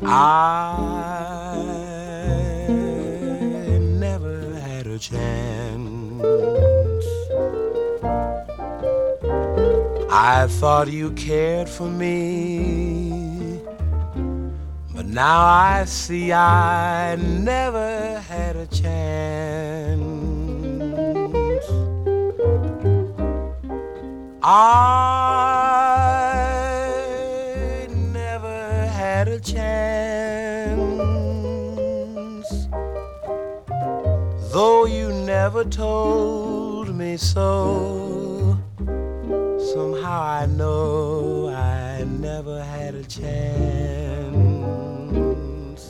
I never had a chance. I thought you cared for me, but now I see I never had a chance. I never had a chance, though you never told me so. Somehow I know I never had a chance.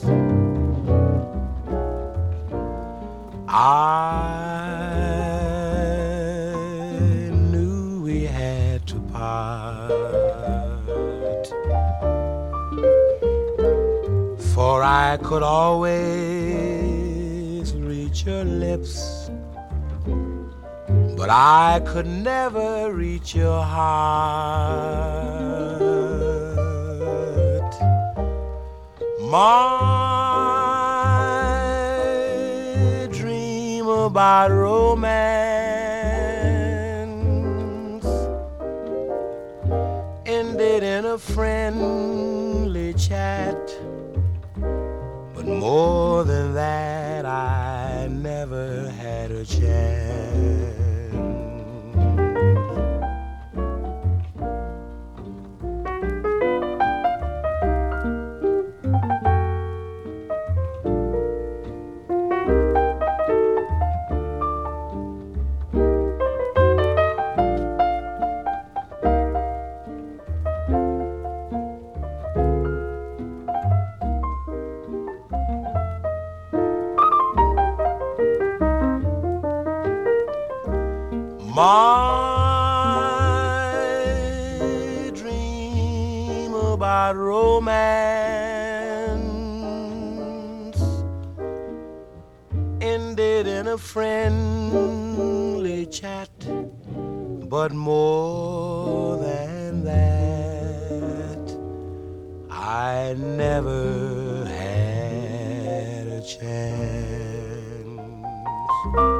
I knew we had to part, for I could always reach your lips, but I could never reach your heart. My dream about romance ended in a friendly chat, but more than that I never had a chance. My dream about romance ended in a friendly chat, but more than that, I never had a chance.